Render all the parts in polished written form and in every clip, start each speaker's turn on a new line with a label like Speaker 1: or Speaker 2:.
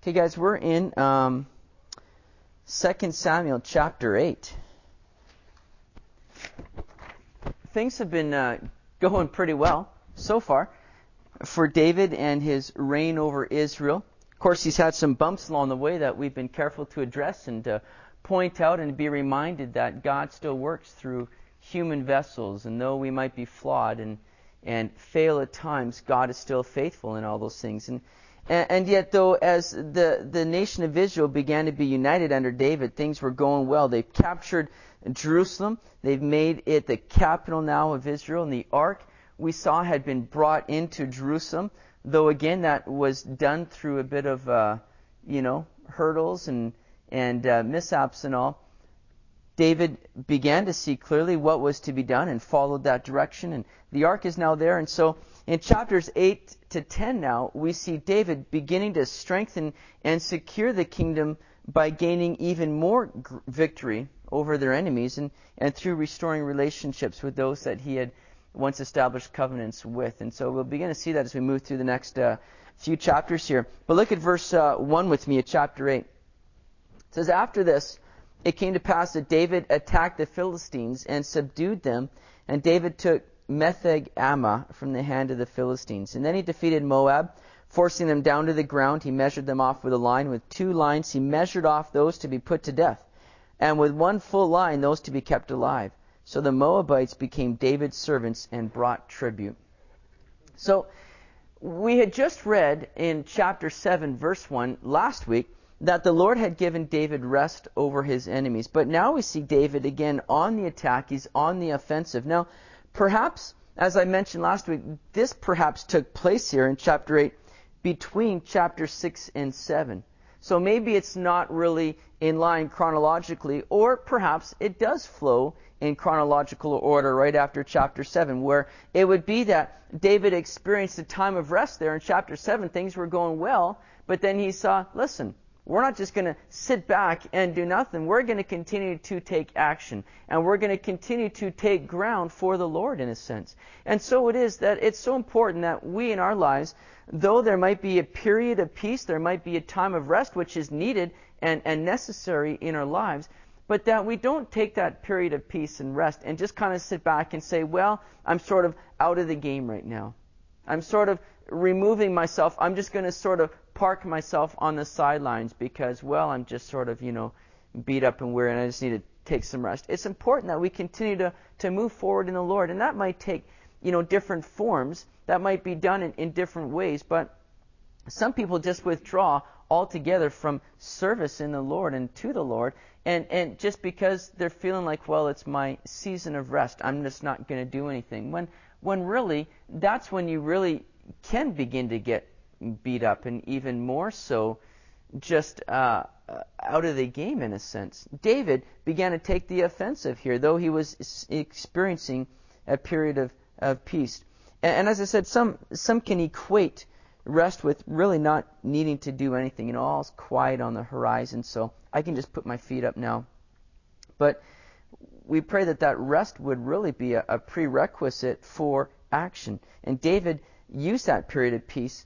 Speaker 1: Okay, guys, we're in 2 Samuel chapter 8. Things have been going pretty well so far for David and his reign over Israel. Of course, he's had some bumps along the way that we've been careful to address and to point out and be reminded that God still works through human vessels. And though we might be flawed and fail at times, God is still faithful in all those things. And yet, though, as the nation of Israel began to be united under David, things were going well. They've captured Jerusalem. They've made it the capital now of Israel. And the ark, we saw, had been brought into Jerusalem. Though, again, that was done through a bit of, hurdles and mishaps and all. David began to see clearly what was to be done and followed that direction. And the ark is now there. And so in chapters 8 to 10 now, we see David beginning to strengthen and secure the kingdom by gaining even more victory over their enemies and through restoring relationships with those that he had once established covenants with. And so we'll begin to see that as we move through the next few chapters here. But look at verse 1 with me at chapter 8. It says, "After this, it came to pass that David attacked the Philistines and subdued them, and David took Metheg-Ammah from the hand of the Philistines. And then he defeated Moab, forcing them down to the ground. He measured them off with a line. With 2 lines he measured off those to be put to death, and with 1 full line those to be kept alive. So the Moabites became David's servants and brought tribute." So we had just read in chapter 7, verse 1 last week, that the Lord had given David rest over his enemies. But now we see David again on the attack. He's on the offensive. Now, perhaps, as I mentioned last week, this perhaps took place here in chapter 8 between chapter 6 and 7. So maybe it's not really in line chronologically, or perhaps it does flow in chronological order right after chapter 7, where it would be that David experienced a time of rest there in chapter 7. Things were going well, but then he saw, listen, we're not just going to sit back and do nothing. We're going to continue to take action. And we're going to continue to take ground for the Lord, in a sense. And so it is that it's so important that we in our lives, though there might be a period of peace, there might be a time of rest, which is needed and necessary in our lives, but that we don't take that period of peace and rest and just kind of sit back and say, well, I'm sort of out of the game right now. I'm sort of removing myself. I'm just going to sort of park myself on the sidelines because, well, I'm just sort of, beat up and weary and I just need to take some rest. It's important that we continue to move forward in the Lord. And that might take, different forms. That might be done in different ways. But some people just withdraw altogether from service in the Lord and to the Lord. And just because they're feeling like, well, it's my season of rest, I'm just not going to do anything. When really, that's when you really can begin to get beat up, and even more so just out of the game, in a sense. David began to take the offensive here, though he was experiencing a period of peace. And as I said, some can equate rest with really not needing to do anything. All's quiet on the horizon, so I can just put my feet up now. But we pray that rest would really be a prerequisite for action. And David used that period of peace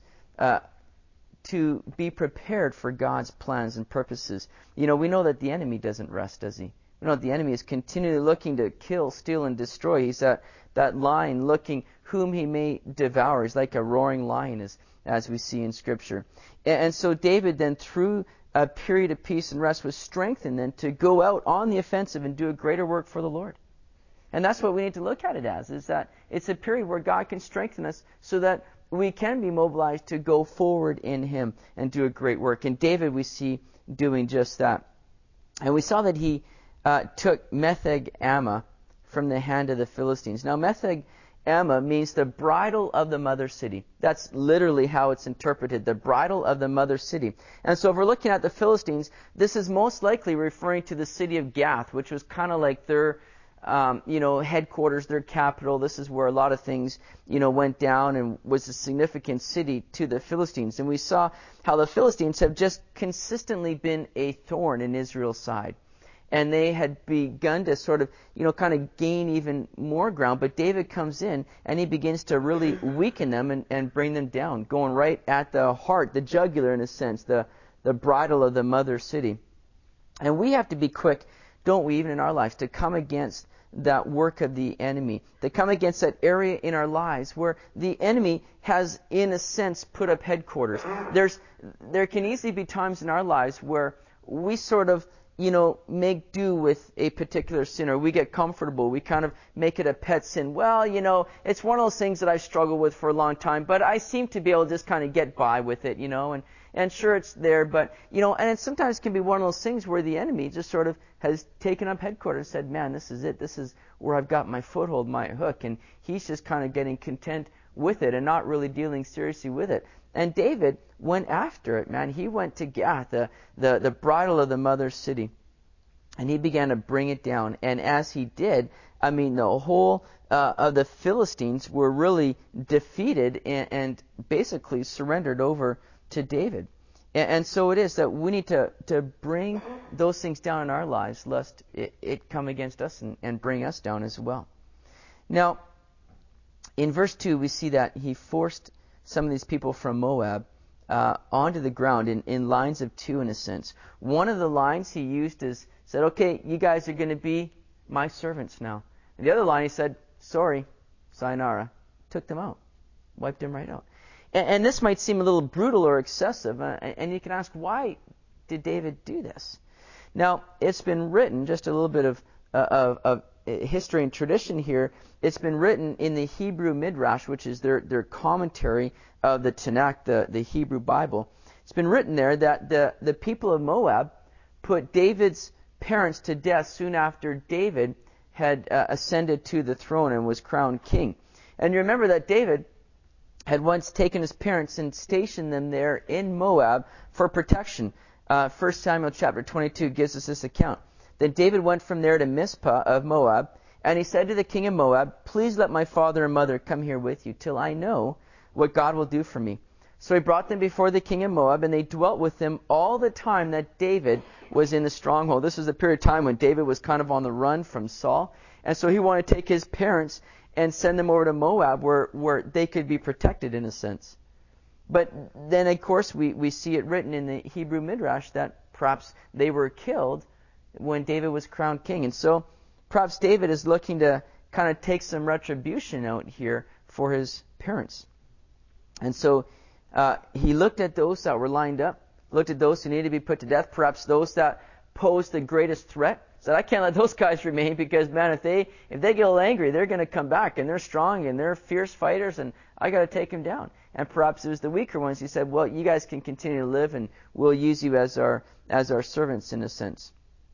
Speaker 1: to be prepared for God's plans and purposes. We know that the enemy doesn't rest, does he? We know that the enemy is continually looking to kill, steal, and destroy. He's that lion looking whom he may devour. He's like a roaring lion, as we see in Scripture. And so David then, through a period of peace and rest, was strengthened then to go out on the offensive and do a greater work for the Lord. And that's what we need to look at it as, is that it's a period where God can strengthen us so that we can be mobilized to go forward in Him and do a great work. And David, we see doing just that. And we saw that he took Metheg-Ammah from the hand of the Philistines. Now, Metheg-Ammah means the bridle of the mother city. That's literally how it's interpreted, the bridle of the mother city. And so if we're looking at the Philistines, this is most likely referring to the city of Gath, which was kind of like their headquarters, their capital. This is where a lot of things, went down and was a significant city to the Philistines. And we saw how the Philistines have just consistently been a thorn in Israel's side. And they had begun to sort of, kind of gain even more ground. But David comes in and he begins to really weaken them and bring them down, going right at the heart, the jugular in a sense, the the bridle of the mother city. And we have to be quick, don't we, even in our lives, to come against that work of the enemy, to come against that area in our lives where the enemy has, in a sense, put up headquarters. There can easily be times in our lives where we sort of, make do with a particular sin, or we get comfortable. We kind of make it a pet sin. Well, it's one of those things that I struggled with for a long time, but I seem to be able to just kind of get by with it, and sure it's there, but, and it sometimes can be one of those things where the enemy just sort of has taken up headquarters and said, man, this is it. This is where I've got my foothold, my hook, and he's just kind of getting content with it and not really dealing seriously with it. And David went after it, man. He went to Gath, the bridle of the mother city, and he began to bring it down. And as he did, the whole of the Philistines were really defeated and basically surrendered over to David. And so it is that we need to bring those things down in our lives, lest it come against us and bring us down as well. Now, in verse 2, we see that he forced some of these people from Moab onto the ground in lines of two, in a sense. One of the lines he used said, okay, you guys are going to be my servants now. And the other line he said, sorry, sayonara, took them out, wiped them right out. And this might seem a little brutal or excessive, and you can ask, why did David do this? Now, it's been written, just a little bit of history and tradition here, it's been written in the Hebrew Midrash, which is their commentary of the Tanakh, the Hebrew Bible. It's been written there that the people of Moab put David's parents to death soon after David had ascended to the throne and was crowned king. And you remember that David had once taken his parents and stationed them there in Moab for protection. 1 Samuel chapter 22 gives us this account. Then David went from there to Mizpah of Moab, and he said to the king of Moab, please let my father and mother come here with you till I know what God will do for me. So he brought them before the king of Moab, and they dwelt with him all the time that David was in the stronghold. This was a period of time when David was kind of on the run from Saul, and so he wanted to take his parents and send them over to Moab where they could be protected in a sense. But then, of course, we see it written in the Hebrew Midrash that perhaps they were killed when David was crowned king. And so perhaps David is looking to kind of take some retribution out here for his parents. And so he looked at those that were lined up, looked at those who needed to be put to death, perhaps those that posed the greatest threat. Said, I can't let those guys remain because, man, if they get a little angry, they're going to come back, and they're strong, and they're fierce fighters, and I got to take them down. And perhaps it was the weaker ones. He said, well, you guys can continue to live, and we'll use you as our servants in a sense.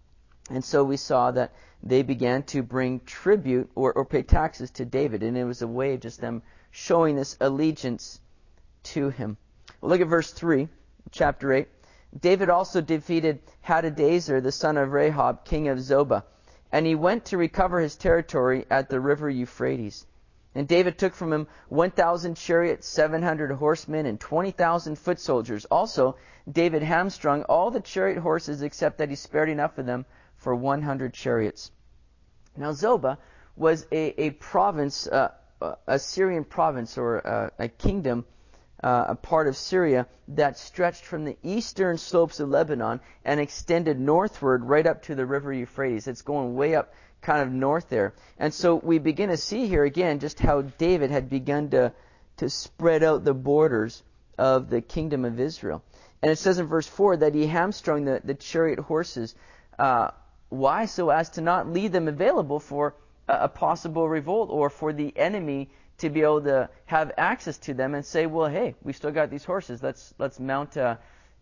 Speaker 1: And so we saw that they began to bring tribute or pay taxes to David, and it was a way of just them showing this allegiance to him. Well, look at verse 3, chapter 8. David also defeated Hadadezer, the son of Rehob, king of Zobah, and he went to recover his territory at the river Euphrates. And David took from him 1,000 chariots, 700 horsemen, and 20,000 foot soldiers. Also, David hamstrung all the chariot horses except that he spared enough of them for 100 chariots. Now, Zobah was a province, a Syrian province, or a kingdom, a part of Syria that stretched from the eastern slopes of Lebanon and extended northward right up to the river Euphrates. It's going way up kind of north there. And so we begin to see here again just how David had begun to spread out the borders of the kingdom of Israel. And it says in verse 4 that he hamstrung the chariot horses. Why? So as to not leave them available for a possible revolt or for the enemy to be able to have access to them and say, well, hey, we still got these horses. Let's mount an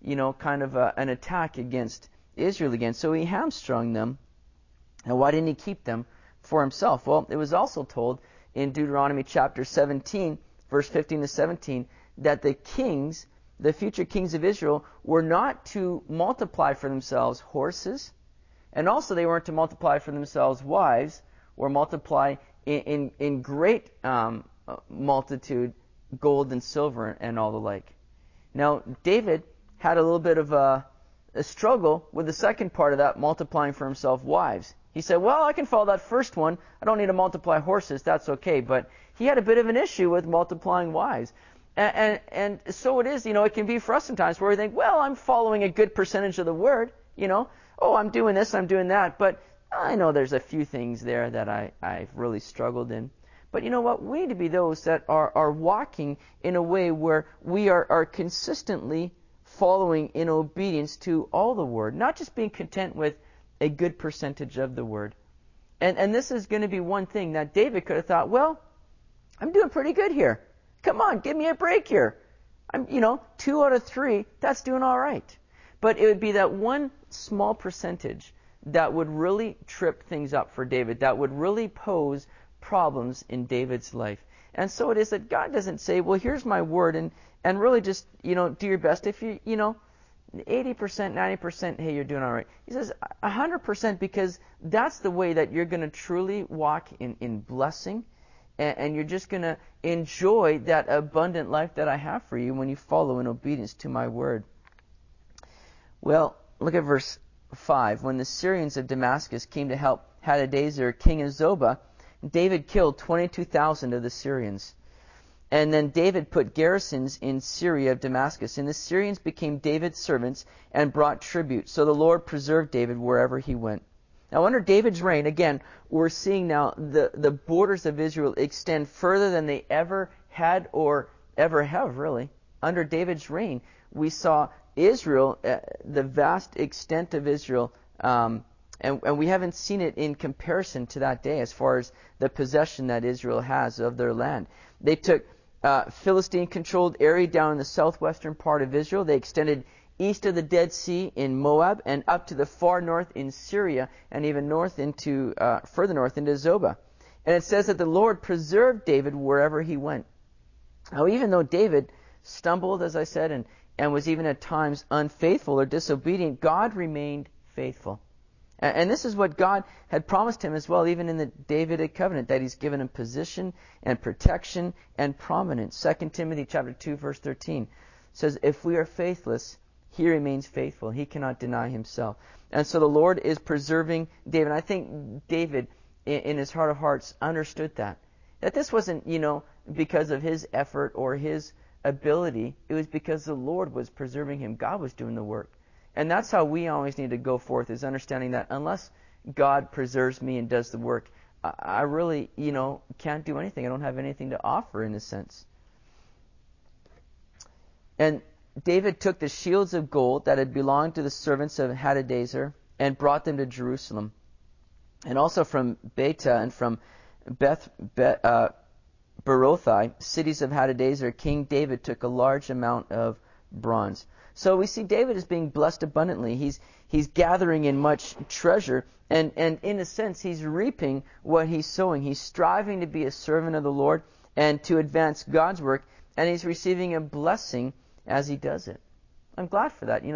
Speaker 1: attack against Israel again. So he hamstrung them. And why didn't he keep them for himself? Well, it was also told in Deuteronomy chapter 17, verse 15 to 17, that the kings, the future kings of Israel, were not to multiply for themselves horses, and also they weren't to multiply for themselves wives, or multiply in great multitude gold and silver and all the like. Now, David had a little bit of a struggle with the second part of that, multiplying for himself wives. He said, well, I can follow that first one. I don't need to multiply horses. That's okay. But he had a bit of an issue with multiplying wives. And so it is, it can be for us sometimes where we think, well, I'm following a good percentage of the Word, oh, I'm doing this, I'm doing that, but I know there's a few things there that I've really struggled in. But you know what? We need to be those that are walking in a way where we are consistently following in obedience to all the Word, not just being content with a good percentage of the Word. And this is going to be one thing that David could have thought, well, I'm doing pretty good here. Come on, give me a break here. I'm, 2 out of 3, that's doing all right. But it would be that one small percentage that would really trip things up for David, that would really pose problems in David's life. And so it is that God doesn't say, well, here's my word, and really just, do your best. If you, 80%, 90%, hey, you're doing all right. He says 100% because that's the way that you're going to truly walk in blessing, and you're just going to enjoy that abundant life that I have for you when you follow in obedience to my word. Well, look at verse 5. When the Syrians of Damascus came to help Hadadezer, king of Zobah, David killed 22,000 of the Syrians. And then David put garrisons in Syria of Damascus. And the Syrians became David's servants and brought tribute. So the Lord preserved David wherever he went. Now under David's reign, again, we're seeing now the borders of Israel extend further than they ever had or ever have, really. Under David's reign, we saw Israel, the vast extent of Israel, and we haven't seen it in comparison to that day as far as the possession that Israel has of their land. They took Philistine-controlled area down in the southwestern part of Israel. They extended east of the Dead Sea in Moab and up to the far north in Syria and even further north into Zobah. And it says that the Lord preserved David wherever he went. Now, even though David stumbled, as I said, and was even at times unfaithful or disobedient, God remained faithful. And this is what God had promised him as well, even in the Davidic covenant, that he's given him position and protection and prominence. 2 Timothy chapter 2, verse 13 says, if we are faithless, he remains faithful. He cannot deny himself. And so the Lord is preserving David. I think David, in his heart of hearts, understood that this wasn't, because of his effort or his ability. It was because the Lord was preserving him. God was doing the work. And that's how we always need to go forth, is understanding that unless God preserves me and does the work, I really, can't do anything. I don't have anything to offer in a sense. And David took the shields of gold that had belonged to the servants of Hadadezer and brought them to Jerusalem. And also from Beta and from Berothai, cities of Hadadezer, King David took a large amount of bronze. So we see David as being blessed abundantly. He's gathering in much treasure, and in a sense, he's reaping what he's sowing. He's striving to be a servant of the Lord and to advance God's work, and he's receiving a blessing as he does it. I'm glad for that.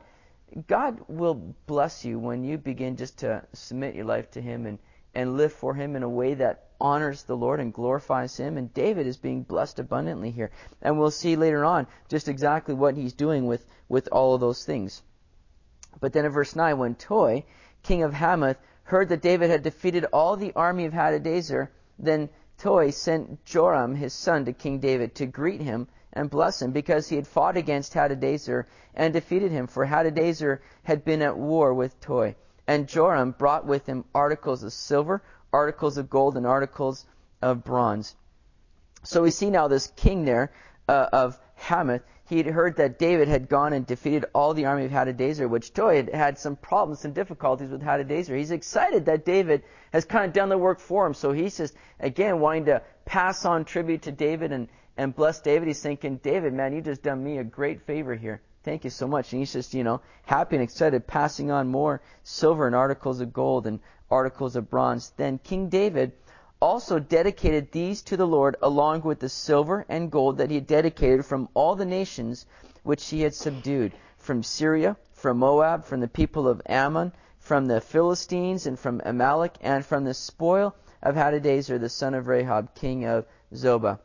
Speaker 1: God will bless you when you begin just to submit your life to him and live for him in a way that honors the Lord and glorifies him. And David is being blessed abundantly here. And we'll see later on just exactly what he's doing with all of those things. But then in verse 9, when Toi, king of Hamath, heard that David had defeated all the army of Hadadezer, then Toi sent Joram, his son, to King David to greet him and bless him, because he had fought against Hadadezer and defeated him, for Hadadezer had been at war with Toi. And Joram brought with him articles of silver, articles of gold, and articles of bronze. So we see now this king there of Hamath. He had heard that David had gone and defeated all the army of Hadadezer, which Toi had some problems and difficulties with Hadadezer. He's excited that David has kind of done the work for him. So he's just, again, wanting to pass on tribute to David and bless David. He's thinking, David, man, you just done me a great favor here. Thank you so much. And he's just, happy and excited, passing on more silver and articles of gold and articles of bronze. Then King David also dedicated these to the Lord, along with the silver and gold that he had dedicated from all the nations which he had subdued, from Syria, from Moab, from the people of Ammon, from the Philistines, and from Amalek, and from the spoil of Hadadezer, the son of Rahab, king of Zobah.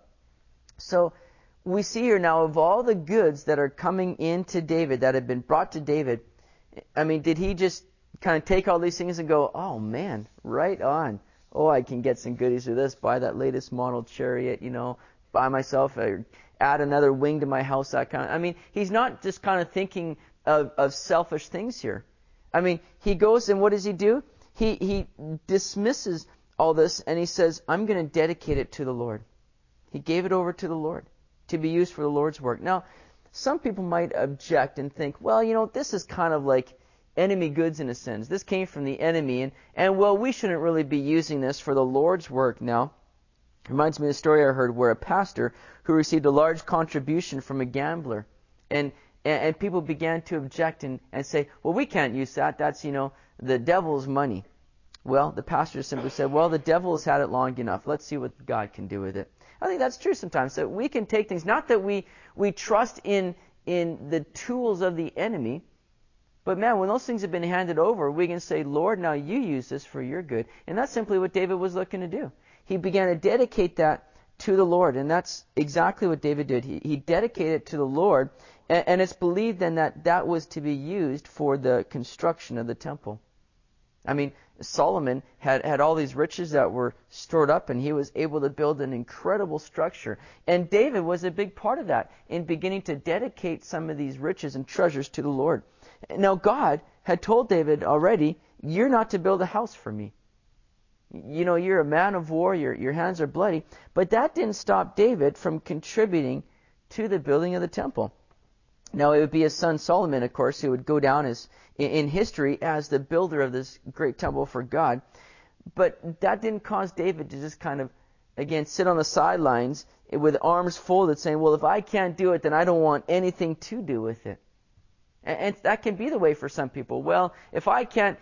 Speaker 1: So we see here now, of all the goods that are coming into David, that have been brought to David, I mean, did he just kind of take all these things and go, oh man, right on. Oh, I can get some goodies with this, buy that latest model chariot, buy myself add another wing to my house, that kind of, I mean, he's not just kind of thinking of selfish things here. I mean, he goes and what does he do? He dismisses all this and he says, I'm going to dedicate it to the Lord. He gave it over to the Lord to be used for the Lord's work. Now, some people might object and think, well, this is kind of like enemy goods in a sense. This came from the enemy, and well, we shouldn't really be using this for the Lord's work now. Reminds me of a story I heard where a pastor who received a large contribution from a gambler, and people began to object and say, well, we can't use that. That's, the devil's money. Well, the pastor simply said, well, the devil has had it long enough. Let's see what God can do with it. I think that's true sometimes, that we can take things, not that we trust in the tools of the enemy, but man, when those things have been handed over, we can say, Lord, now you use this for your good. And that's simply what David was looking to do. He began to dedicate that to the Lord, and that's exactly what David did. He dedicated it to the Lord, and it's believed then that was to be used for the construction of the temple. I mean, Solomon had all these riches that were stored up, and he was able to build an incredible structure. And David was a big part of that in beginning to dedicate some of these riches and treasures to the Lord. Now, God had told David already, you're not to build a house for me. You're a man of war, your hands are bloody. But that didn't stop David from contributing to the building of the temple. Now, it would be his son Solomon, of course, who would go down in history as the builder of this great temple for God. But that didn't cause David to just kind of, again, sit on the sidelines with arms folded saying, well, if I can't do it, then I don't want anything to do with it. And that can be the way for some people. Well, if I can't,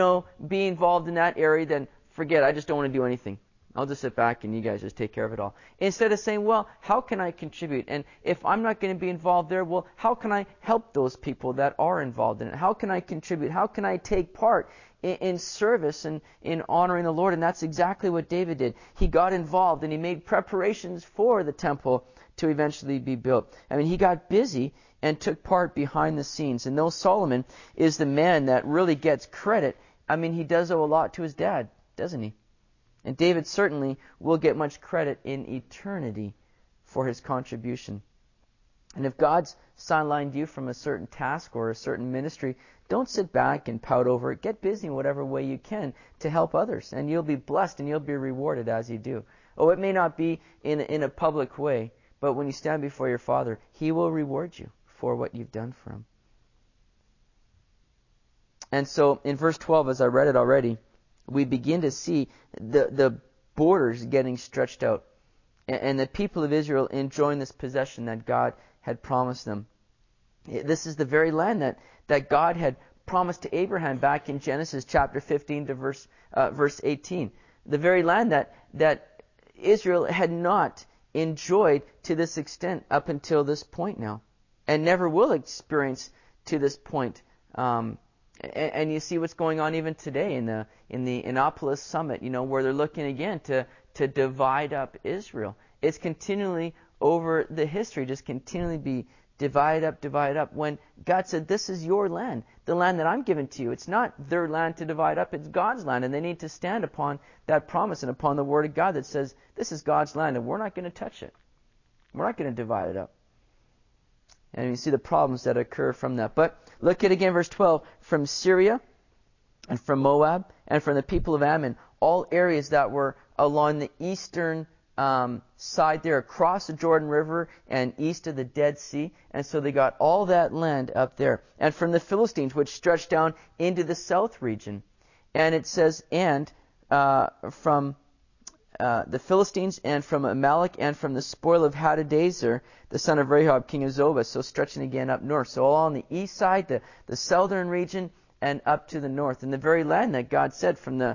Speaker 1: be involved in that area, then forget it. I just don't want to do anything. I'll just sit back and you guys just take care of it all. Instead of saying, well, how can I contribute? And if I'm not going to be involved there, well, how can I help those people that are involved in it? How can I contribute? How can I take part in service and in honoring the Lord? And that's exactly what David did. He got involved and he made preparations for the temple to eventually be built. I mean, he got busy and took part behind the scenes. And though Solomon is the man that really gets credit, I mean, he does owe a lot to his dad, doesn't he? And David certainly will get much credit in eternity for his contribution. And if God's sidelined you from a certain task or a certain ministry, don't sit back and pout over it. Get busy in whatever way you can to help others. And you'll be blessed and you'll be rewarded as you do. Oh, it may not be in a public way, but when you stand before your Father, He will reward you for what you've done for Him. And so in verse 12, as I read it already, we begin to see the borders getting stretched out and the people of Israel enjoying this possession that God had promised them. This is the very land that God had promised to Abraham back in Genesis chapter 15 to verse 18. The very land that Israel had not enjoyed to this extent up until this point now, and never will experience to this point. And you see what's going on even today in the Innopolis Summit, where they're looking again to divide up Israel. It's continually over the history, just continually be divide up, when God said, this is your land, the land that I'm giving to you. It's not their land to divide up, it's God's land, and they need to stand upon that promise and upon the Word of God that says, this is God's land, and we're not going to touch it. We're not going to divide it up. And you see the problems that occur from that. But look at again verse 12. From Syria and from Moab and from the people of Ammon, all areas that were along the eastern side there, across the Jordan River and east of the Dead Sea. And so they got all that land up there. And from the Philistines, which stretched down into the south region. And it says, and from the Philistines and from Amalek and from the spoil of Hadadezer, the son of Rehob, king of Zobah, so stretching again up north. So all on the east side, the southern region, and up to the north. And the very land that God said from the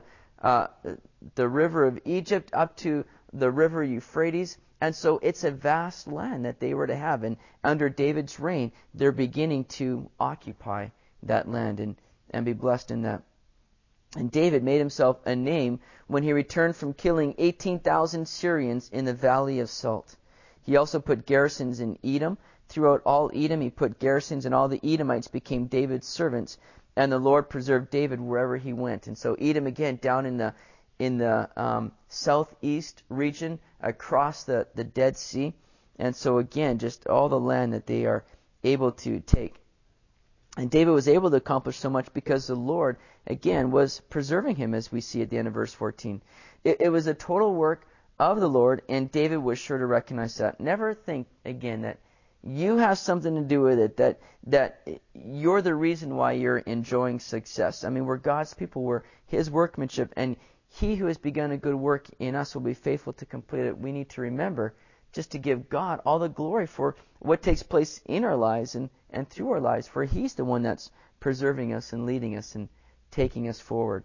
Speaker 1: river of Egypt up to the river Euphrates. And so it's a vast land that they were to have. And under David's reign, they're beginning to occupy that land and be blessed in that. And David made himself a name when he returned from killing 18,000 Syrians in the Valley of Salt. He also put garrisons in Edom. Throughout all Edom he put garrisons, and all the Edomites became David's servants. And the Lord preserved David wherever he went. And so Edom, again, down in the southeast region, across the Dead Sea. And so again, just all the land that they are able to take. And David was able to accomplish so much because the Lord, again, was preserving him, as we see at the end of verse 14. It was a total work of the Lord, and David was sure to recognize that. Never think, again, that you have something to do with it, that you're the reason why you're enjoying success. I mean, we're God's people, we're His workmanship, and He who has begun a good work in us will be faithful to complete it. We need to remember just to give God all the glory for what takes place in our lives and through our lives, for He's the one that's preserving us and leading us and taking us forward.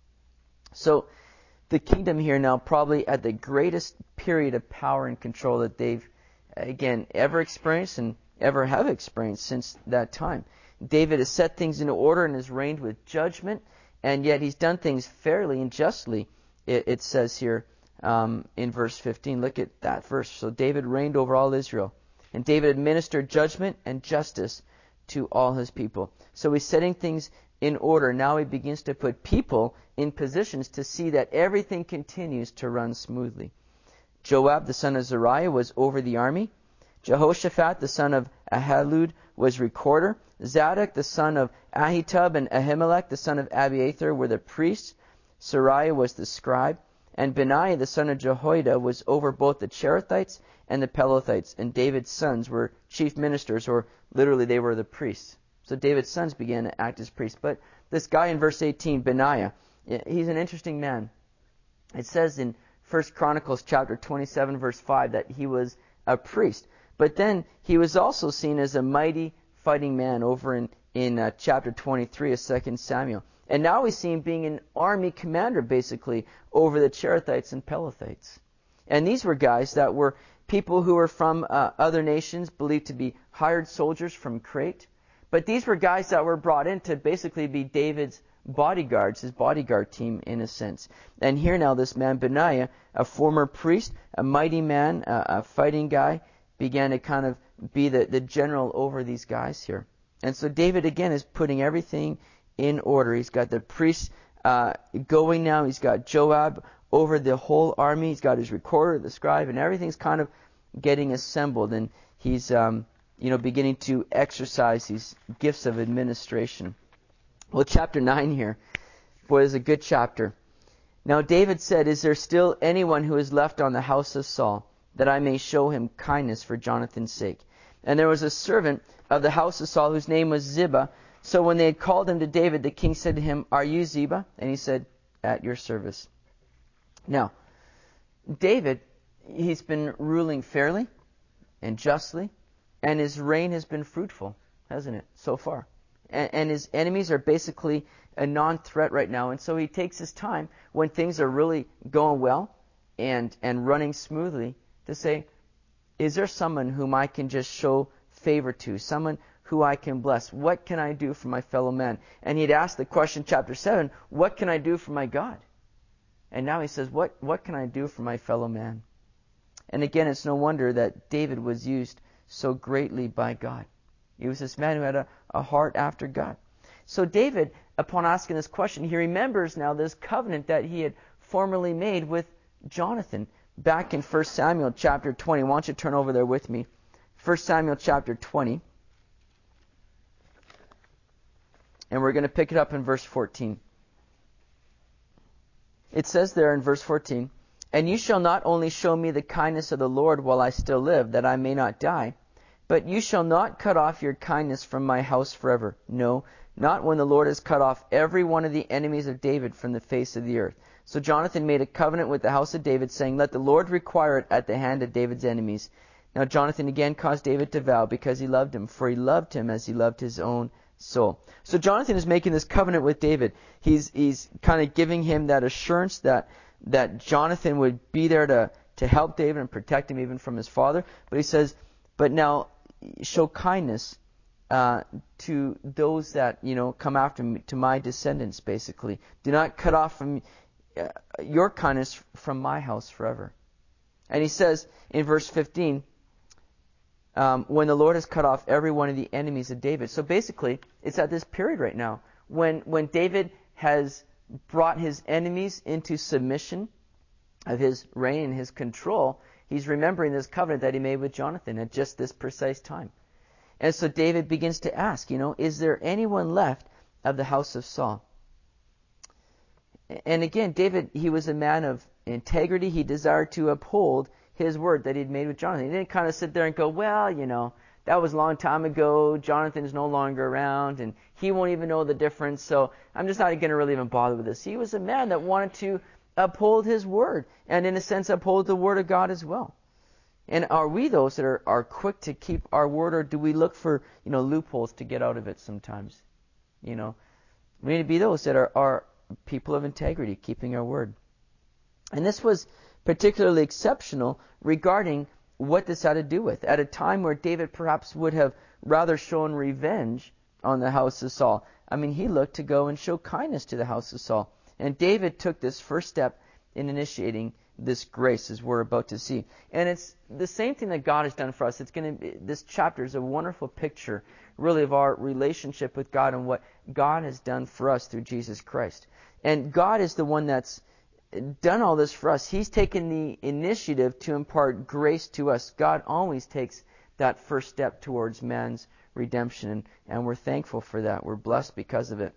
Speaker 1: So the kingdom here now probably at the greatest period of power and control that they've, again, ever experienced and ever have experienced since that time. David has set things into order and has reigned with judgment, and yet he's done things fairly and justly, it says here in verse 15. Look at that verse. So David reigned over all Israel, and David administered judgment and justice to all his people. So he's setting things in order. Now he begins to put people in positions to see that everything continues to run smoothly. Joab, the son of Zeruiah, was over the army. Jehoshaphat, the son of Ahilud, was recorder. Zadok, the son of Ahitub, and Ahimelech, the son of Abiathar, were the priests. Sariah was the scribe. And Benaiah, the son of Jehoiada, was over both the Cherethites and the Pelethites. And David's sons were chief ministers, or literally they were the priests. So David's sons began to act as priests. But this guy in verse 18, Benaiah, he's an interesting man. It says in 1 Chronicles chapter 27, verse 5, that he was a priest. But then he was also seen as a mighty fighting man over in chapter 23 of 2 Samuel. And now we see him being an army commander, basically, over the Cherethites and Pelethites. And these were guys that were people who were from other nations, believed to be hired soldiers from Crete. But these were guys that were brought in to basically be David's bodyguards, his bodyguard team in a sense. And here now this man Benaiah, a former priest, a mighty man, a fighting guy, began to kind of be the general over these guys here. And so David again is putting everything in order. He's got the priests going now. He's got Joab over the whole army. He's got his recorder, the scribe, and everything's kind of getting assembled. And he's beginning to exercise these gifts of administration. Well, chapter 9 here, boy, is a good chapter. Now David said, "Is there still anyone who is left on the house of Saul, that I may show him kindness for Jonathan's sake?" And there was a servant of the house of Saul whose name was Ziba. So when they had called him to David, the king said to him, "Are you Ziba?" And he said, "At your service." Now, David, he's been ruling fairly and justly, and his reign has been fruitful, hasn't it, so far? And his enemies are basically a non-threat right now. And so he takes his time when things are really going well and running smoothly to say, is there someone whom I can just show favor to? Someone who I can bless? What can I do for my fellow man? And he'd asked the question, chapter 7, what can I do for my God? And now he says, what can I do for my fellow man? And again, it's no wonder that David was used so greatly by God. He was this man who had a heart after God. So David, upon asking this question, he remembers now this covenant that he had formerly made with Jonathan back in 1 Samuel chapter 20. Why don't you turn over there with me? 1 Samuel chapter 20. And we're going to pick it up in verse 14. It says there in verse 14, "And you shall not only show me the kindness of the Lord while I still live, that I may not die, but you shall not cut off your kindness from my house forever. No, not when the Lord has cut off every one of the enemies of David from the face of the earth." So Jonathan made a covenant with the house of David, saying, "Let the Lord require it at the hand of David's enemies." Now Jonathan again caused David to vow, because he loved him, for he loved him as he loved his own soul. So Jonathan is making this covenant with David. He's kind of giving him that assurance that Jonathan would be there to help David and protect him even from his father. But he says, but now show kindness to those that come after me, to my descendants, basically. Do not cut off from your kindness from my house forever. And he says in verse 15, when the Lord has cut off every one of the enemies of David. So basically, it's at this period right now when David has brought his enemies into submission of his reign and his control. He's remembering this covenant that he made with Jonathan at just this precise time. And so David begins to ask, is there anyone left of the house of Saul? And again, David, he was a man of integrity. He desired to uphold his word that he'd made with Jonathan. He didn't kind of sit there and go, well, that was a long time ago. Jonathan's no longer around, and he won't even know the difference, so I'm just not going to really even bother with this. He was a man that wanted to uphold his word, and in a sense uphold the word of God as well. And are we those that are quick to keep our word, or do we look for loopholes to get out of it sometimes? We need to be those that are people of integrity, keeping our word. And this was particularly exceptional regarding what this had to do with. At a time where David perhaps would have rather shown revenge on the house of Saul. He looked to go and show kindness to the house of Saul. And David took this first step in initiating this grace, as we're about to see. And it's the same thing that God has done for us. This chapter is a wonderful picture, really, of our relationship with God and what God has done for us through Jesus Christ. And God is the one that's done all this for us. He's taken the initiative to impart grace to us. God always takes that first step towards man's redemption, and we're thankful for that. We're blessed because of it.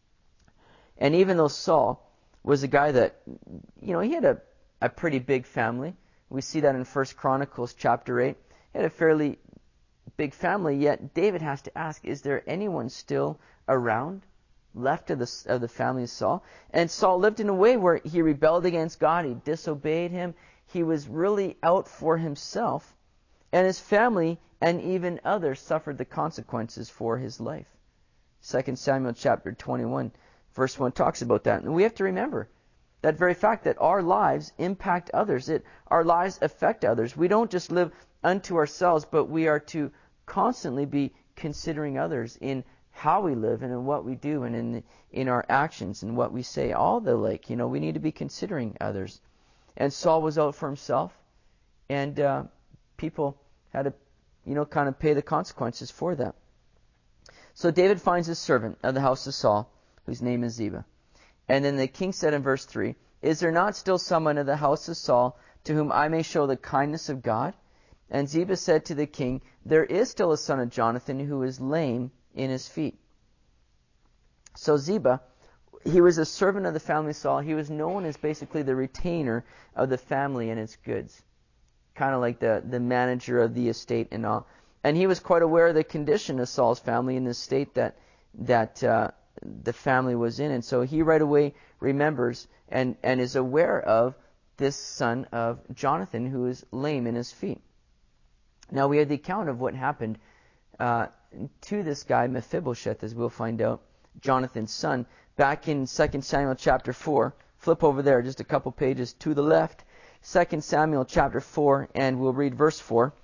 Speaker 1: And even though Saul was a guy that, he had a pretty big family. We see that in 1 Chronicles chapter 8. He had a fairly big family, yet David has to ask, is there anyone still around left of the family of Saul? And Saul lived in a way where he rebelled against God, he disobeyed him, he was really out for himself, and his family and even others suffered the consequences for his life. 2 Samuel chapter 21, verse 1 talks about that. And we have to remember that very fact that our lives impact others. Our lives affect others. We don't just live unto ourselves, but we are to constantly be considering others in how we live and in what we do and in our actions and what we say. All the like, we need to be considering others. And Saul was out for himself, and people had to, kind of pay the consequences for that. So David finds a servant of the house of Saul, whose name is Ziba. And then the king said in verse 3, is there not still someone of the house of Saul to whom I may show the kindness of God? And Ziba said to the king, there is still a son of Jonathan who is lame in his feet. So Ziba, he was a servant of the family of Saul. He was known as basically the retainer of the family and its goods. Kind of like the manager of the estate and all. And he was quite aware of the condition of Saul's family in the state that the family was in. And so he right away remembers and is aware of this son of Jonathan who is lame in his feet. Now we have the account of what happened to this guy Mephibosheth, as we'll find out, Jonathan's son, back in 2 Samuel chapter 4. Flip over there just a couple pages to the left. 2 Samuel chapter 4, and we'll read verse 4.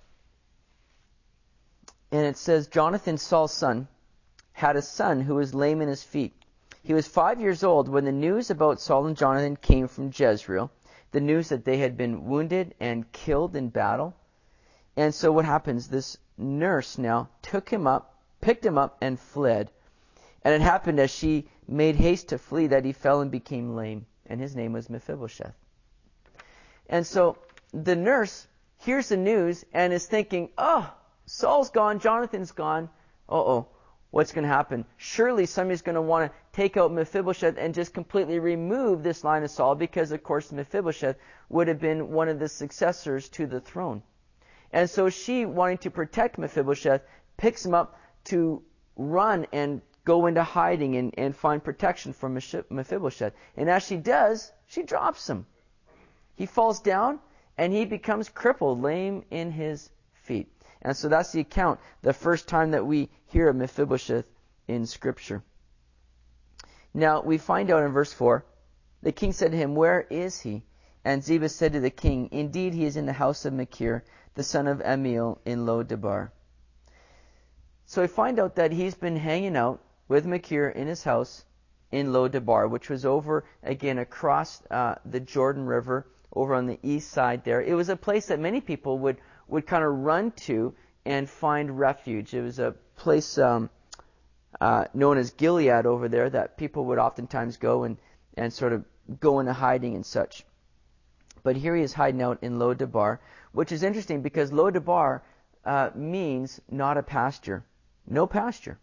Speaker 1: And it says, Jonathan, Saul's son, had a son who was lame in his feet. He was 5 years old when the news about Saul and Jonathan came from Jezreel, the news that they had been wounded and killed in battle. And so what happens? This nurse now took him up, picked him up, and fled. And it happened as she made haste to flee that he fell and became lame. And his name was Mephibosheth. And so the nurse hears the news and is thinking, oh, Saul's gone, Jonathan's gone. What's going to happen? Surely somebody's going to want to take out Mephibosheth and just completely remove this line of Saul, because, of course, Mephibosheth would have been one of the successors to the throne. And so she, wanting to protect Mephibosheth, picks him up to run and go into hiding and find protection from Mephibosheth. And as she does, she drops him. He falls down and he becomes crippled, lame in his feet. And so that's the account, the first time that we hear of Mephibosheth in Scripture. Now, we find out in verse 4, the king said to him, where is he? And Ziba said to the king, indeed he is in the house of Machir, the son of Ammiel, in Lo-debar. So we find out that he's been hanging out with Machir in his house in Lo-debar, which was over, again, across the Jordan River, over on the east side there. It was a place that many people would kind of run to and find refuge. It was a place known as Gilead over there that people would oftentimes go and sort of go into hiding and such. But here he is hiding out in Lo-debar, which is interesting because Lo-debar means not a pasture. No pasture.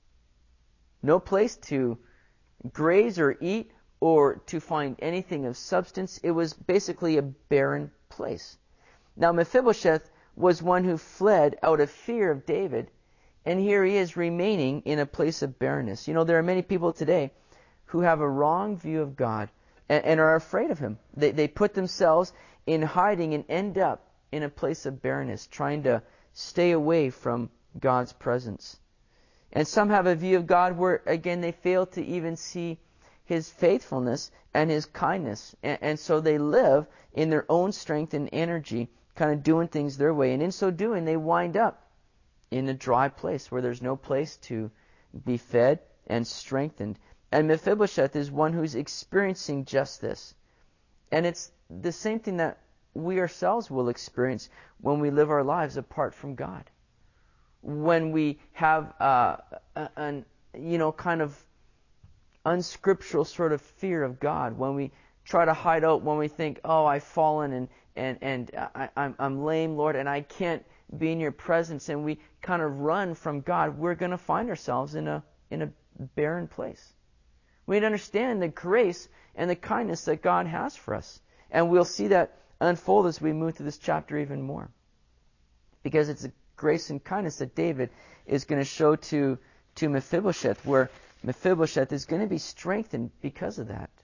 Speaker 1: No place to graze or eat or to find anything of substance. It was basically a barren place. Now Mephibosheth was one who fled out of fear of David, and here he is remaining in a place of barrenness. You know, there are many people today who have a wrong view of God and are afraid of Him. They put themselves in hiding and end up in a place of barrenness, trying to stay away from God's presence. And some have a view of God where, again, they fail to even see His faithfulness and His kindness. And so they live in their own strength and energy, kind of doing things their way. And in so doing, they wind up in a dry place where there's no place to be fed and strengthened. And Mephibosheth is one who's experiencing just this. And it's the same thing that we ourselves will experience when we live our lives apart from God. When we have an kind of unscriptural sort of fear of God, when we try to hide out, when we think, oh, I've fallen and I'm lame, Lord, and I can't be in your presence, and we kind of run from God, we're going to find ourselves in a barren place. We need to understand the grace and the kindness that God has for us. And we'll see that unfold as we move through this chapter even more. Because it's the grace and kindness that David is going to show to Mephibosheth, where Mephibosheth is going to be strengthened because of that.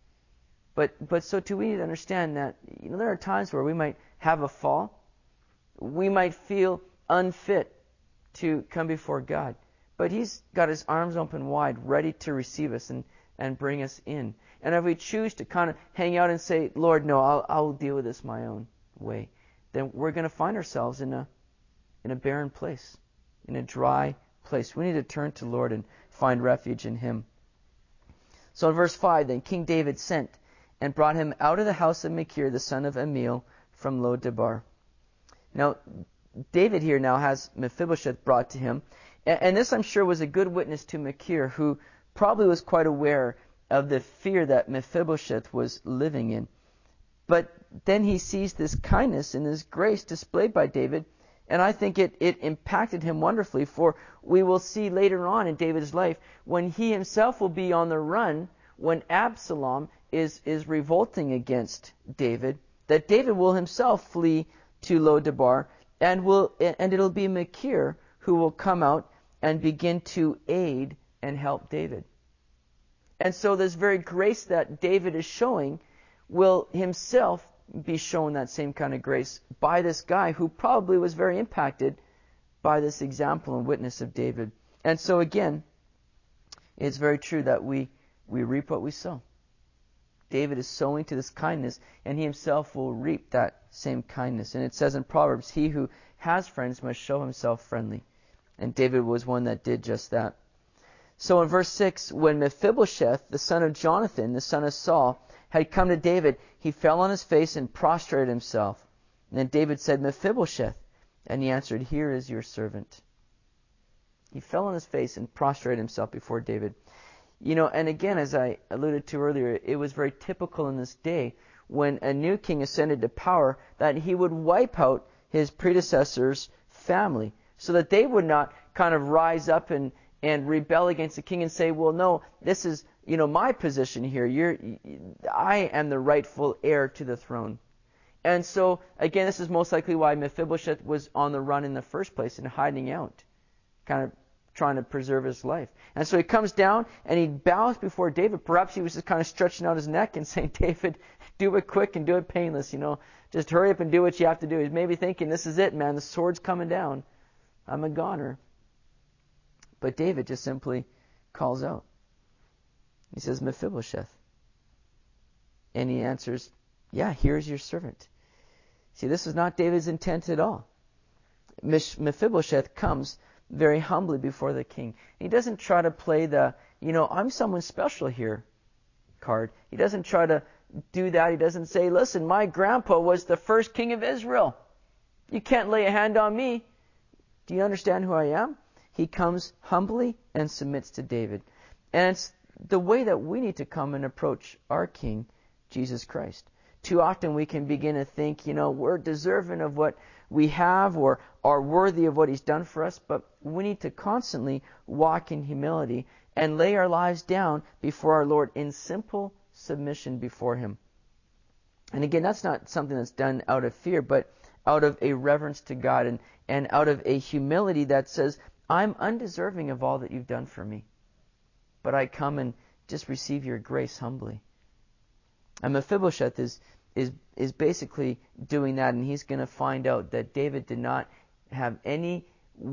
Speaker 1: But so too we need to understand that there are times where we might have a fall. We might feel unfit to come before God. But He's got His arms open wide, ready to receive us and bring us in. And if we choose to kind of hang out and say, Lord, no, I'll deal with this my own way, then we're going to find ourselves in a barren place, in a dry place. We need to turn to the Lord and find refuge in Him. So in verse 5, then King David sent and brought him out of the house of Machir, the son of Amiel, from Lo-debar. Now, David here now has Mephibosheth brought to him. And this, I'm sure, was a good witness to Machir, who probably was quite aware of the fear that Mephibosheth was living in. But then he sees this kindness and this grace displayed by David, and I think it impacted him wonderfully, for we will see later on in David's life, when he himself will be on the run, when Absalom is revolting against David, that David will himself flee to Lo-debar, and it'll be Machir who will come out and begin to aid and help David. And so this very grace that David is showing will himself be shown that same kind of grace by this guy who probably was very impacted by this example and witness of David. And so again, it's very true that we reap what we sow. David is sowing to this kindness, and he himself will reap that same kindness. And it says in Proverbs, he who has friends must show himself friendly. And David was one that did just that. So in verse 6, when Mephibosheth, the son of Jonathan, the son of Saul, had come to David, he fell on his face and prostrated himself. And then David said, Mephibosheth. And he answered, Here is your servant. He fell on his face and prostrated himself before David. And again, as I alluded to earlier, it was very typical in this day when a new king ascended to power that he would wipe out his predecessor's family so that they would not kind of rise up and rebel against the king and say, well, no, this is, my position here. I am the rightful heir to the throne. And so, again, this is most likely why Mephibosheth was on the run in the first place and hiding out, kind of trying to preserve his life. And so he comes down and he bows before David. Perhaps he was just kind of stretching out his neck and saying, David, do it quick and do it painless. Just hurry up and do what you have to do. He's maybe thinking, this is it, man. The sword's coming down. I'm a goner. But David just simply calls out. He says, Mephibosheth. And he answers, yeah, here's your servant. See, this is not David's intent at all. Mephibosheth comes very humbly before the king. He doesn't try to play the, I'm someone special here card. He doesn't try to do that. He doesn't say, listen, my grandpa was the first king of Israel. You can't lay a hand on me. Do you understand who I am? He comes humbly and submits to David. And it's the way that we need to come and approach our King, Jesus Christ. too often we can begin to think, we're deserving of what we have or are worthy of what He's done for us, but we need to constantly walk in humility and lay our lives down before our Lord in simple submission before Him. And again, that's not something that's done out of fear, but out of a reverence to God and out of a humility that says, I'm undeserving of all that you've done for me, but I come and just receive your grace humbly. And Mephibosheth is basically doing that, and he's going to find out that David did not have any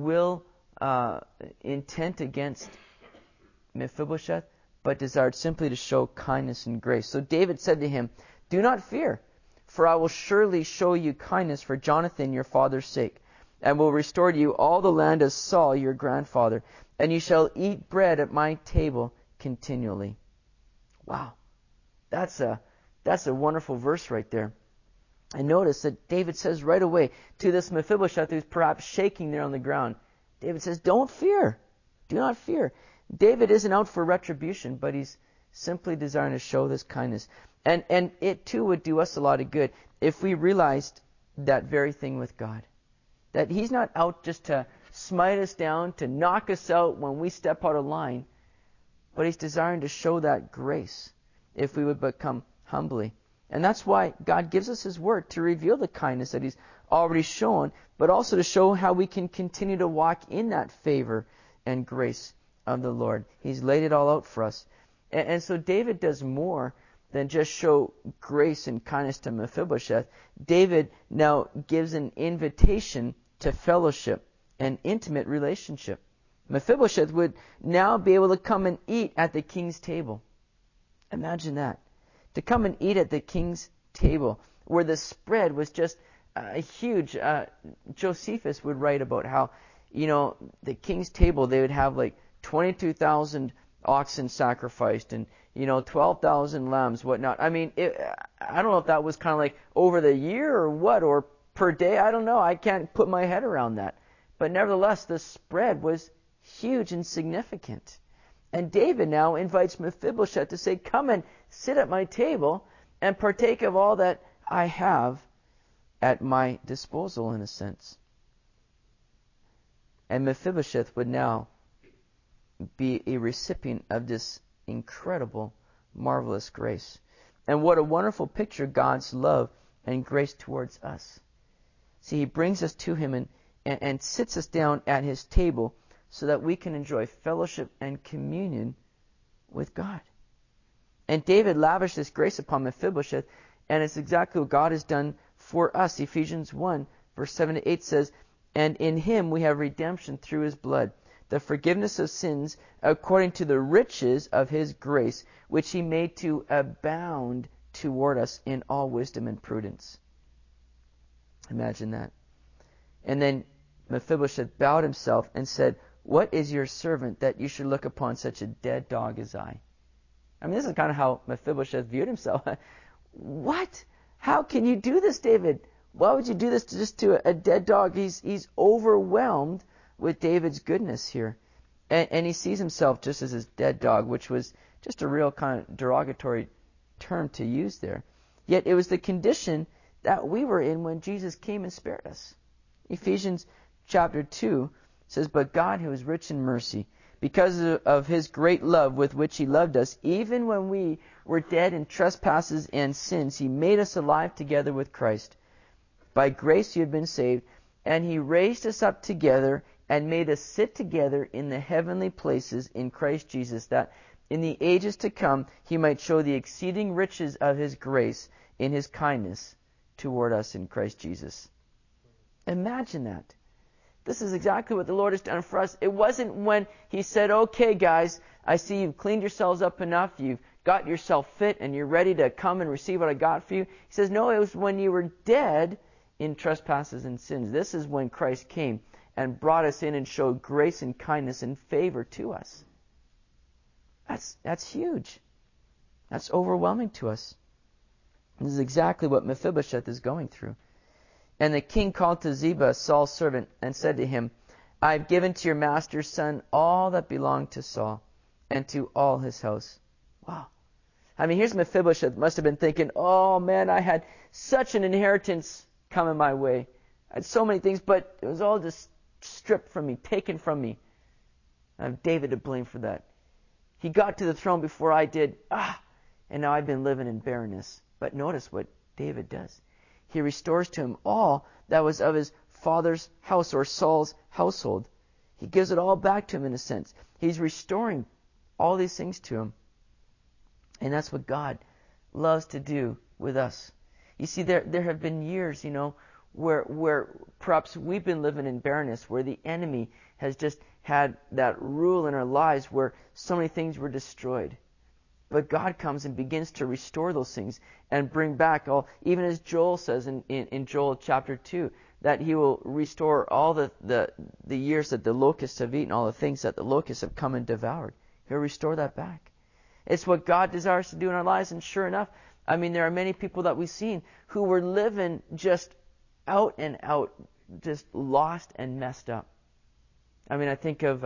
Speaker 1: intent against Mephibosheth, but desired simply to show kindness and grace. So David said to him, do not fear, for I will surely show you kindness for Jonathan your father's sake, and will restore to you all the land of Saul your grandfather, and you shall eat bread at my table continually. Wow, that's a wonderful verse right there. And notice that David says right away to this Mephibosheth who's perhaps shaking there on the ground, David says, don't fear. Do not fear. David isn't out for retribution, but he's simply desiring to show this kindness. And it too would do us a lot of good if we realized that very thing with God. That He's not out just to smite us down, to knock us out when we step out of line, but He's desiring to show that grace if we would but come humbly. And that's why God gives us His Word, to reveal the kindness that He's already shown, but also to show how we can continue to walk in that favor and grace of the Lord. He's laid it all out for us. And so David does more than just show grace and kindness to Mephibosheth. David now gives an invitation to fellowship and intimate relationship. Mephibosheth would now be able to come and eat at the king's table. Imagine that. To come and eat at the king's table, where the spread was just huge. Josephus would write about how, the king's table, they would have like 22,000 oxen sacrificed and 12,000 lambs, whatnot. I mean, I don't know if that was kind of like over the year or what, or per day. I don't know. I can't put my head around that. But nevertheless, the spread was huge and significant. And David now invites Mephibosheth to say, come and sit at my table and partake of all that I have at my disposal, in a sense. And Mephibosheth would now be a recipient of this incredible, marvelous grace. And what a wonderful picture God's love and grace towards us. See, He brings us to Him and sits us down at His table so that we can enjoy fellowship and communion with God. And David lavished this grace upon Mephibosheth, and it's exactly what God has done for us. Ephesians 1, verse 7 to 8 says, and in Him we have redemption through His blood, the forgiveness of sins according to the riches of His grace, which He made to abound toward us in all wisdom and prudence. Imagine that. And then Mephibosheth bowed himself and said, what is your servant that you should look upon such a dead dog as I? I mean, this is kind of how Mephibosheth viewed himself. What? How can you do this, David? Why would you do this just to a dead dog? He's overwhelmed with David's goodness here. And he sees himself just as his dead dog, which was just a real kind of derogatory term to use there. Yet it was the condition that we were in when Jesus came and spared us. Ephesians chapter 2 says, but God, who is rich in mercy, because of His great love with which He loved us, even when we were dead in trespasses and sins, He made us alive together with Christ. By grace you have been saved, and He raised us up together and made us sit together in the heavenly places in Christ Jesus, that in the ages to come He might show the exceeding riches of His grace in His kindness toward us in Christ Jesus. Imagine that. This is exactly what the Lord has done for us. It wasn't when He said, okay, guys, I see you've cleaned yourselves up enough, you've got yourself fit, and you're ready to come and receive what I got for you. He says, no, it was when you were dead in trespasses and sins. This is when Christ came and brought us in and showed grace and kindness and favor to us. That's huge. That's overwhelming to us. This is exactly what Mephibosheth is going through. And the king called to Ziba, Saul's servant, and said to him, I have given to your master's son all that belonged to Saul, and to all his house. Wow. I mean, here's Mephibosheth, must have been thinking, oh man, I had such an inheritance coming my way. I had so many things, but it was all just stripped from me, taken from me. I have David to blame for that. He got to the throne before I did. And now I've been living in barrenness. But notice what David does. He restores to him all that was of his father's house, or Saul's household. He gives it all back to him in a sense. He's restoring all these things to him. And that's what God loves to do with us. You see, there have been years, where perhaps we've been living in barrenness, where the enemy has just had that rule in our lives where so many things were destroyed. But God comes and begins to restore those things and bring back all, even as Joel says in Joel chapter 2, that he will restore all the years that the locusts have eaten, all the things that the locusts have come and devoured. He'll restore that back. It's what God desires to do in our lives, and sure enough, I mean, there are many people that we've seen who were living just out and out, just lost and messed up. I mean, I think of,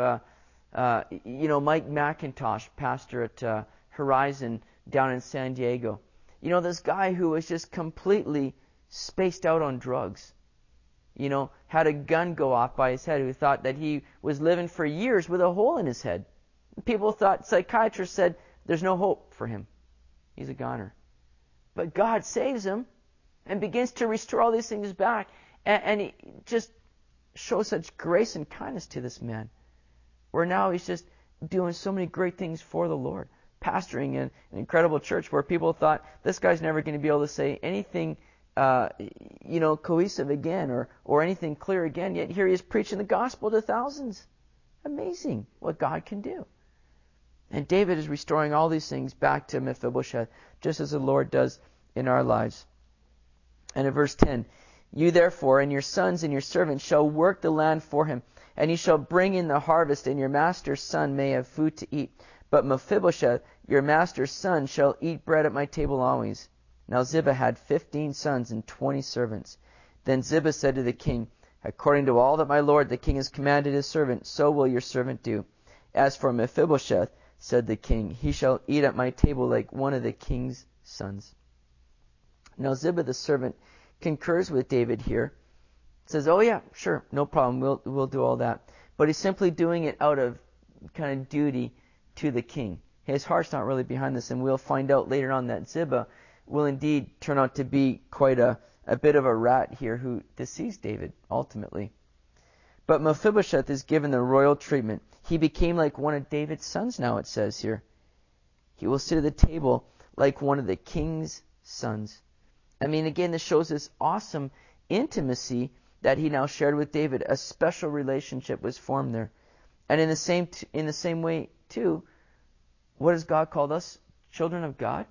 Speaker 1: Mike McIntosh, pastor at Horizon down in San Diego. This guy who was just completely spaced out on drugs. Had a gun go off by his head, who thought that he was living for years with a hole in his head. People thought, psychiatrists said, there's no hope for him. He's a goner. But God saves him and begins to restore all these things back. And he just shows such grace and kindness to this man, where now he's just doing so many great things for the Lord. Pastoring in an incredible church where people thought, this guy's never going to be able to say anything cohesive again or anything clear again. Yet here he is preaching the gospel to thousands. Amazing what God can do. And David is restoring all these things back to Mephibosheth, just as the Lord does in our lives. And in verse 10, you therefore and your sons and your servants shall work the land for him, and you shall bring in the harvest, and your master's son may have food to eat. But Mephibosheth, your master's son, shall eat bread at my table always. Now Ziba had 15 sons and 20 servants. Then Ziba said to the king, according to all that my lord the king has commanded his servant, so will your servant do. As for Mephibosheth, said the king, he shall eat at my table like one of the king's sons. Now Ziba the servant concurs with David here. Says, oh yeah, sure, no problem, we'll do all that. But he's simply doing it out of kind of duty to the king. His heart's not really behind this, and we'll find out later on that Ziba will indeed turn out to be quite a bit of a rat here who deceives David ultimately. But Mephibosheth is given the royal treatment. He became like one of David's sons now, it says here. He will sit at the table like one of the king's sons. I mean, again, this shows this awesome intimacy that he now shared with David. A special relationship was formed there. And in the same way, too, what has God called us? Children of God.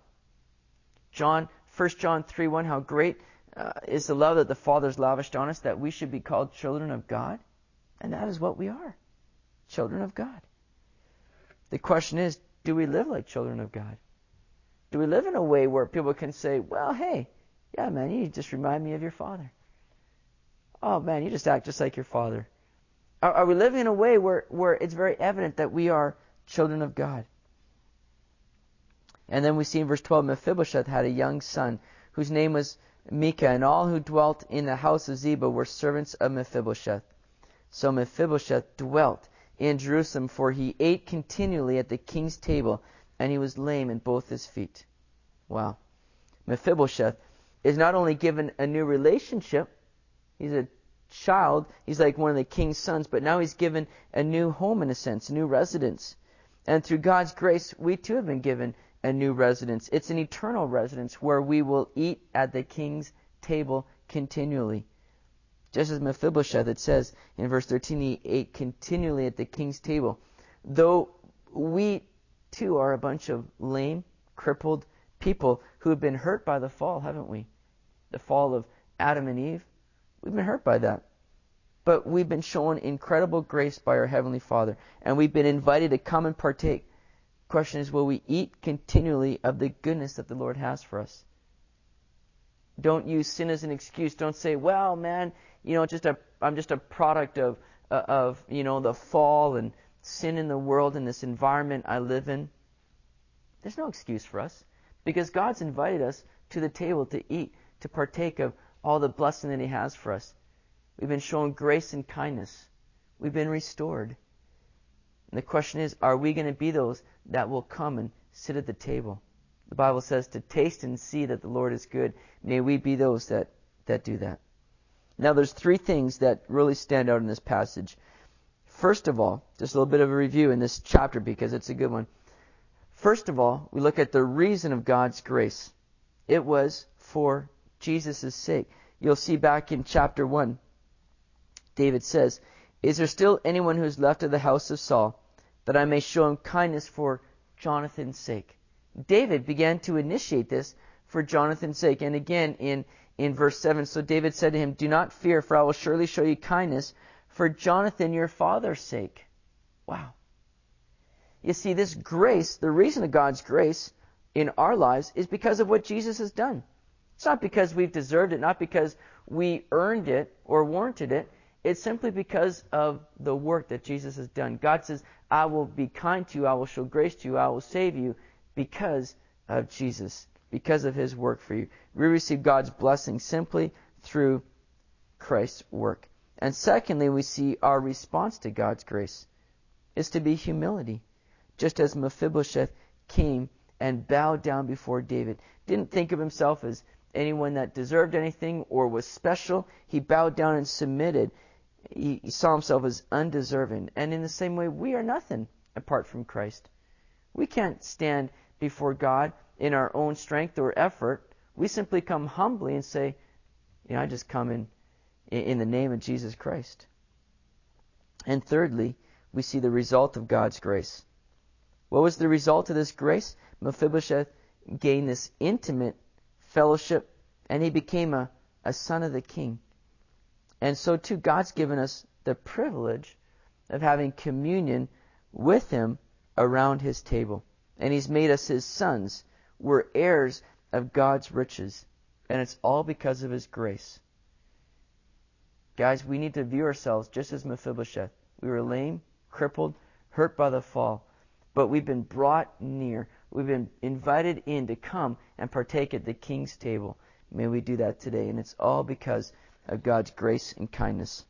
Speaker 1: 1 John 3:1, how great is the love that the Father's lavished on us, that we should be called children of God. And that is what we are. Children of God. The question is, do we live like children of God? Do we live in a way where people can say, well, hey, yeah, man, you just remind me of your father. Oh, man, you just act just like your father. Are we living in a way where it's very evident that we are children of God? And then we see in verse 12, Mephibosheth had a young son whose name was Micah, and all who dwelt in the house of Ziba were servants of Mephibosheth. So Mephibosheth dwelt in Jerusalem, for he ate continually at the king's table, and he was lame in both his feet. Wow. Mephibosheth is not only given a new relationship, he's a child, he's like one of the king's sons, but now he's given a new home in a sense, a new residence. And through God's grace, we too have been given a new residence. It's an eternal residence where we will eat at the king's table continually. Just as Mephibosheth, it says in verse 13, he ate continually at the king's table. Though we too are a bunch of lame, crippled people who have been hurt by the fall, haven't we? The fall of Adam and Eve. We've been hurt by that. But we've been shown incredible grace by our Heavenly Father, and we've been invited to come and partake. The question is, will we eat continually of the goodness that the Lord has for us? Don't use sin as an excuse. Don't say, well, man, I'm just a product of the fall and sin in the world and this environment I live in. There's no excuse for us, Because God's invited us to the table to eat, to partake of all the blessing that He has for us. We've been shown grace and kindness. We've been restored. And the question is, are we going to be those that will come and sit at the table? The Bible says to taste and see that the Lord is good. May we be those that do that. Now there's three things that really stand out in this passage. First of all, just a little bit of a review in this chapter because it's a good one. First of all, we look at the reason of God's grace. It was for Jesus' sake. You'll see back in chapter 1, David says, "Is there still anyone who is left of the house of Saul, that I may show him kindness for Jonathan's sake?" David began to initiate this for Jonathan's sake. And again in verse 7, "So David said to him, 'Do not fear, for I will surely show you kindness for Jonathan your father's sake.'" Wow. You see, this grace, the reason of God's grace in our lives is because of what Jesus has done. It's not because we've deserved it, not because we earned it or warranted it. It's simply because of the work that Jesus has done. God says, "I will be kind to you, I will show grace to you, I will save you," because of Jesus, because of His work for you. We receive God's blessing simply through Christ's work. And secondly, we see our response to God's grace is to be humility. Just as Mephibosheth came and bowed down before David, didn't think of himself as anyone that deserved anything or was special. He bowed down and submitted. He saw himself as undeserving. And in the same way, we are nothing apart from Christ. We can't stand before God in our own strength or effort. We simply come humbly and say, I just come in the name of Jesus Christ. And thirdly, we see the result of God's grace. What was the result of this grace? Mephibosheth gained this intimate fellowship, and he became a son of the king. And so too, God's given us the privilege of having communion with Him around His table. And He's made us His sons. We're heirs of God's riches. And it's all because of His grace. Guys, we need to view ourselves just as Mephibosheth. We were lame, crippled, hurt by the fall. But we've been brought near. We've been invited in to come and partake at the King's table. May we do that today. And it's all because of God's grace and kindness.